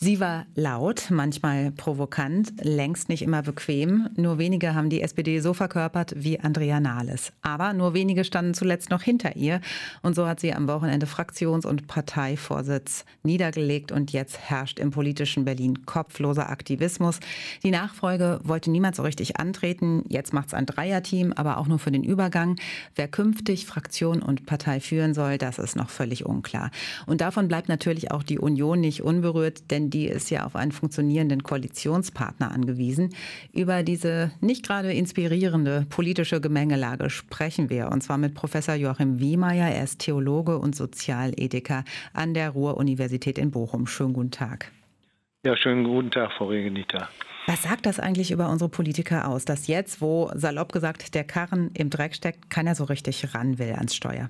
Sie war laut, manchmal provokant, längst nicht immer bequem. Nur wenige haben die SPD so verkörpert wie Andrea Nahles. Aber nur wenige standen zuletzt noch hinter ihr. Und so hat sie am Wochenende Fraktions- und Parteivorsitz niedergelegt. Und jetzt herrscht im politischen Berlin kopfloser Aktivismus. Die Nachfolge wollte niemand so richtig antreten. Jetzt macht's ein Dreierteam, aber auch nur für den Übergang. Wer künftig Fraktion und Partei führen soll, das ist noch völlig unklar. Und davon bleibt natürlich auch die Union nicht unberührt, denn die ist ja auf einen funktionierenden Koalitionspartner angewiesen. Über diese nicht gerade inspirierende politische Gemengelage sprechen wir. Und zwar mit Professor Joachim Wiemeyer. Er ist Theologe und Sozialethiker an der Ruhr-Universität in Bochum. Schönen guten Tag. Ja, schönen guten Tag, Frau Regenita. Was sagt das eigentlich über unsere Politiker aus, dass jetzt, wo salopp gesagt der Karren im Dreck steckt, keiner so richtig ran will ans Steuer?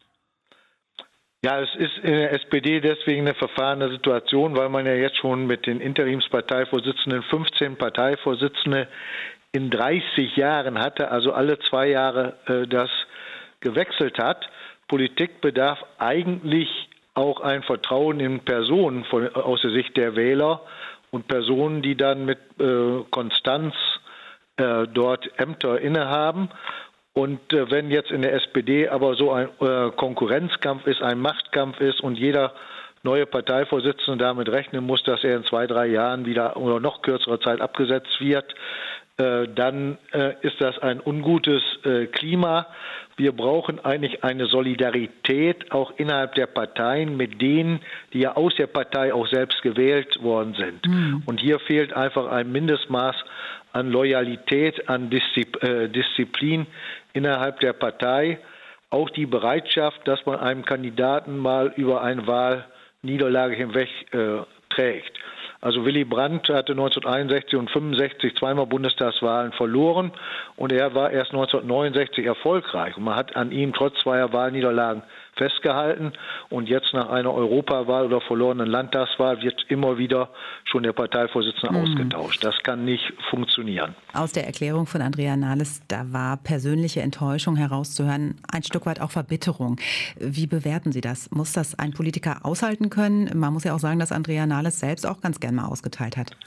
Ja, es ist in der SPD deswegen eine verfahrene Situation, weil man ja jetzt schon mit den Interimsparteivorsitzenden 15 Parteivorsitzende in 30 Jahren hatte, also alle 2 Jahre das gewechselt hat. Politik bedarf eigentlich auch ein Vertrauen in Personen aus der Sicht der Wähler und Personen, die dann mit Konstanz dort Ämter innehaben. Und wenn jetzt in der SPD aber so ein Konkurrenzkampf ist, ein Machtkampf ist und jeder neue Parteivorsitzende damit rechnen muss, dass er in 2, 3 Jahren wieder oder noch kürzerer Zeit abgesetzt wird, dann ist das ein ungutes Klima. Wir brauchen eigentlich eine Solidarität auch innerhalb der Parteien mit denen, die ja aus der Partei auch selbst gewählt worden sind. Und hier fehlt einfach ein Mindestmaß an Loyalität, an Disziplin innerhalb der Partei. Auch die Bereitschaft, dass man einem Kandidaten mal über eine Wahlniederlage hinweg trägt. Also Willy Brandt hatte 1961 und 65 zweimal Bundestagswahlen verloren und er war erst 1969 erfolgreich. Und man hat an ihm trotz 2 Wahlniederlagen festgehalten und jetzt nach einer Europawahl oder verlorenen Landtagswahl wird immer wieder schon der Parteivorsitzende ausgetauscht. Das kann nicht funktionieren. Aus der Erklärung von Andrea Nahles, da war persönliche Enttäuschung herauszuhören, ein Stück weit auch Verbitterung. Wie bewerten Sie das? Muss das ein Politiker aushalten können? Man muss ja auch sagen, dass Andrea Nahles selbst auch ganz gern mal ausgeteilt hat.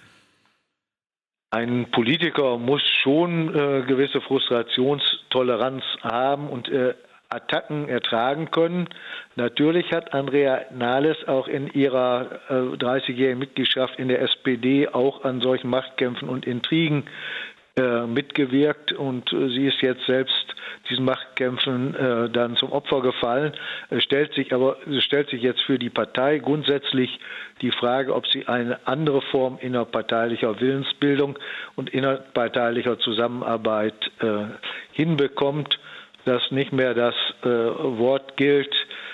Ein Politiker muss schon gewisse Frustrationstoleranz haben und Attacken ertragen können. Natürlich hat Andrea Nahles auch in ihrer 30-jährigen Mitgliedschaft in der SPD auch an solchen Machtkämpfen und Intrigen mitgewirkt und sie ist jetzt selbst diesen Machtkämpfen dann zum Opfer gefallen. Es stellt sich jetzt für die Partei grundsätzlich die Frage, ob sie eine andere Form innerparteilicher Willensbildung und innerparteilicher Zusammenarbeit hinbekommt, dass nicht mehr das Wort gilt,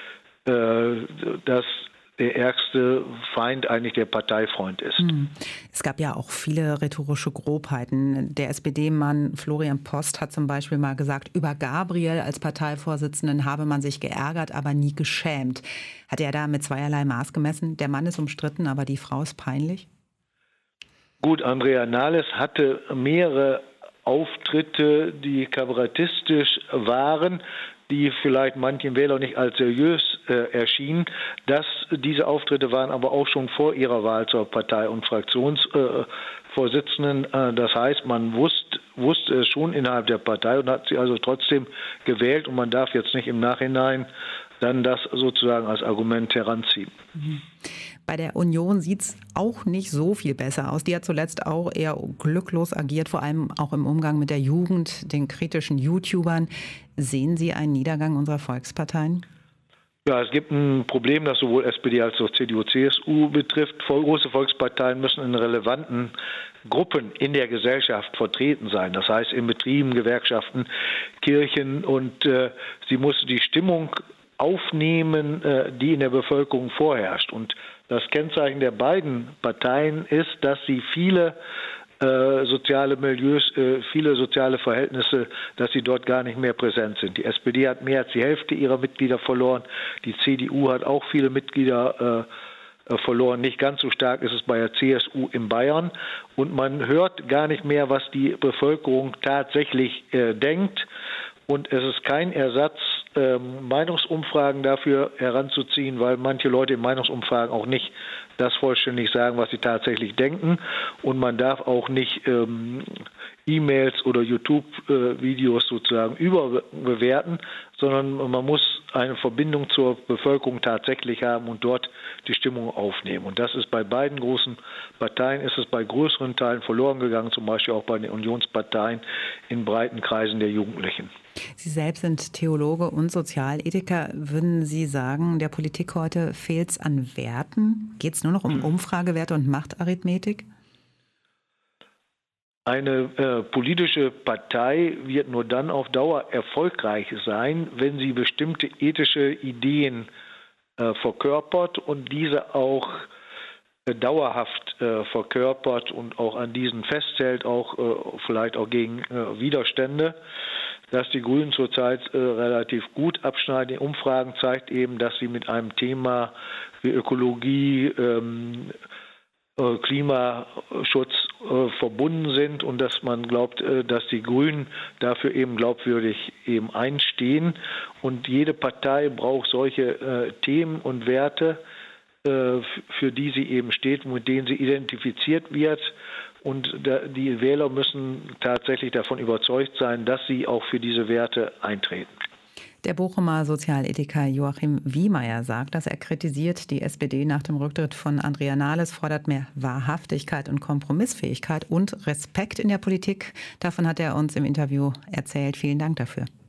dass der ärgste Feind eigentlich der Parteifreund ist. Es gab ja auch viele rhetorische Grobheiten. Der SPD-Mann Florian Post hat zum Beispiel mal gesagt, über Gabriel als Parteivorsitzenden habe man sich geärgert, aber nie geschämt. Hat er da mit zweierlei Maß gemessen? Der Mann ist umstritten, aber die Frau ist peinlich? Gut, Andrea Nahles hatte mehrere Auftritte, die kabarettistisch waren, die vielleicht manchen Wählern nicht als seriös erschienen. Diese Auftritte waren aber auch schon vor ihrer Wahl zur Partei- und Fraktionsvorsitzenden. Das heißt, man wusste es schon innerhalb der Partei und hat sie also trotzdem gewählt. Und man darf jetzt nicht im Nachhinein dann das sozusagen als Argument heranziehen. Bei der Union sieht es auch nicht so viel besser aus. Die hat zuletzt auch eher glücklos agiert, vor allem auch im Umgang mit der Jugend, den kritischen YouTubern. Sehen Sie einen Niedergang unserer Volksparteien? Ja, es gibt ein Problem, das sowohl SPD als auch CDU, CSU betrifft. Große Volksparteien müssen in relevanten Gruppen in der Gesellschaft vertreten sein. Das heißt in Betrieben, Gewerkschaften, Kirchen und sie muss die Stimmung aufnehmen, die in der Bevölkerung vorherrscht. Und das Kennzeichen der beiden Parteien ist, dass sie viele soziale Milieus, viele soziale Verhältnisse, dass sie dort gar nicht mehr präsent sind. Die SPD hat mehr als die Hälfte ihrer Mitglieder verloren. Die CDU hat auch viele Mitglieder verloren. Nicht ganz so stark ist es bei der CSU in Bayern. Und man hört gar nicht mehr, was die Bevölkerung tatsächlich denkt. Und es ist kein Ersatz Meinungsumfragen dafür heranzuziehen, weil manche Leute in Meinungsumfragen auch nicht das vollständig sagen, was sie tatsächlich denken. Und man darf auch nicht E-Mails oder YouTube-Videos sozusagen überbewerten, sondern man muss eine Verbindung zur Bevölkerung tatsächlich haben und dort die Stimmung aufnehmen. Und das ist bei beiden großen Parteien, ist es bei größeren Teilen verloren gegangen, zum Beispiel auch bei den Unionsparteien in breiten Kreisen der Jugendlichen. Sie selbst sind Theologe und Sozialethiker. Würden Sie sagen, der Politik heute fehlt es an Werten? Geht es nur noch um Umfragewerte und Machtarithmetik? Eine politische Partei wird nur dann auf Dauer erfolgreich sein, wenn sie bestimmte ethische Ideen verkörpert und diese auch dauerhaft verkörpert und auch an diesen festhält, auch vielleicht auch gegen Widerstände. Dass die Grünen zurzeit relativ gut abschneiden in Umfragen, zeigt eben, dass sie mit einem Thema wie Ökologie, Klimaschutz verbunden sind und dass man glaubt, dass die Grünen dafür eben glaubwürdig eben einstehen. Und jede Partei braucht solche Themen und Werte, für die sie eben steht, mit denen sie identifiziert wird. Und die Wähler müssen tatsächlich davon überzeugt sein, dass sie auch für diese Werte eintreten. Der Bochumer Sozialethiker Joachim Wiemeyer sagt, dass er kritisiert, die SPD nach dem Rücktritt von Andrea Nahles fordert mehr Wahrhaftigkeit und Kompromissfähigkeit und Respekt in der Politik. Davon hat er uns im Interview erzählt. Vielen Dank dafür.